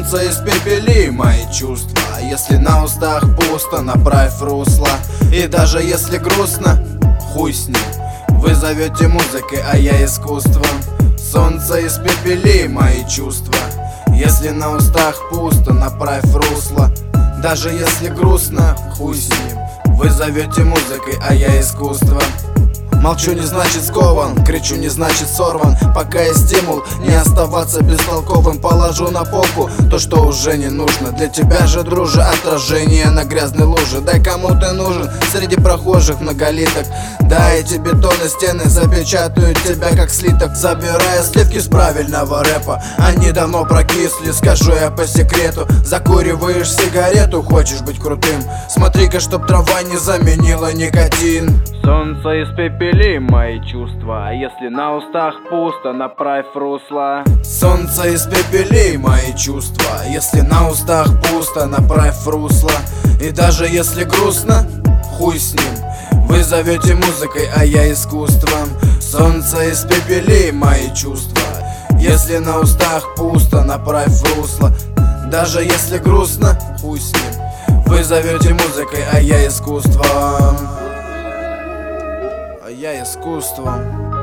Солнце испепели мои чувства. Если на устах пусто, направь русло. И даже если грустно, хуй с ним. Вы зовете музыкой, а я искусством. Солнце испепели мои чувства. Если на устах пусто, направь русло. Даже если грустно, хуй с ним. Вы зовете музыкой, а я искусством. Молчу не значит скован, кричу не значит сорван. Пока есть стимул не оставаться бестолковым, положу на полку то, что уже не нужно. Для тебя же, друже, отражение на грязной луже. Дай кому ты нужен среди прохожих многолиток. Дай эти бетонные стены запечатают тебя как слиток. Забирая сливки с правильного рэпа, они давно прокисли, скажу я по секрету. Закуриваешь сигарету, хочешь быть крутым, смотри-ка, чтоб трава не заменила никотин. Солнце испепели мои чувства. Если на устах пусто, направь русло. Солнце испепели мои чувства. Если на устах пусто, направь русло. И даже если грустно, хуй с ним. Вы зовете музыкой, а я искусством. Солнце испепели мои чувства. Если на устах пусто, направь русло. Даже если грустно, хуй с ним. Вы зовете музыкой, а я искусством. Я искусством.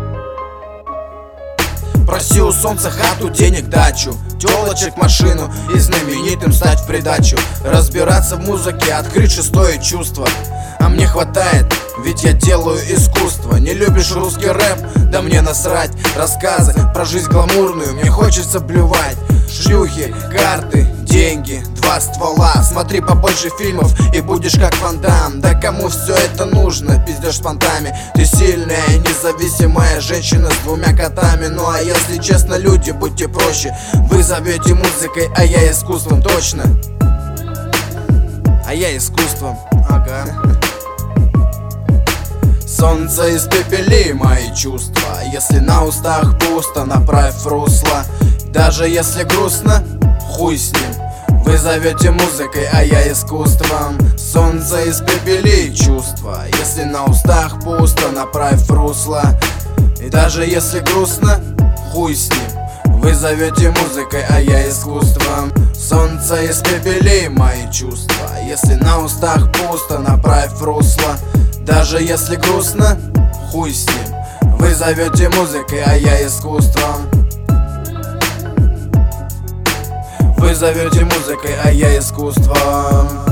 Проси у солнца хату, денег, дачу, тёлочек, машину и знаменитым стать в придачу. Разбираться в музыке, открыть шестое чувство. А мне хватает, ведь я делаю искусство. Не любишь русский рэп? Да мне насрать. Рассказы про жизнь гламурную мне хочется блювать. Шлюхи, карты, деньги, два ствола. Смотри побольше фильмов и будешь как Ван Дам. Да кому все это нужно? Пиздешь с понтами. Ты сильная, независимая женщина с двумя котами. Ну а если честно, люди, будьте проще. Вы зовете музыкой, а я искусством, точно. А я искусством, ага. Солнце испепели мои чувства. Если на устах пусто, направь русло. Даже если грустно, хуй с ним. Вы зовете музыкой, а я искусством. Солнце испепели чувства. Если на устах пусто, направь русло. И даже если грустно, хуй с ним. Вы зовете музыкой, а я искусством. Солнце испепели мои чувства. Если на устах пусто, направь русло. Даже если грустно, хуй с ним. Вы зовете музыкой, а я искусством. Вы зовете музыкой, а я искусством.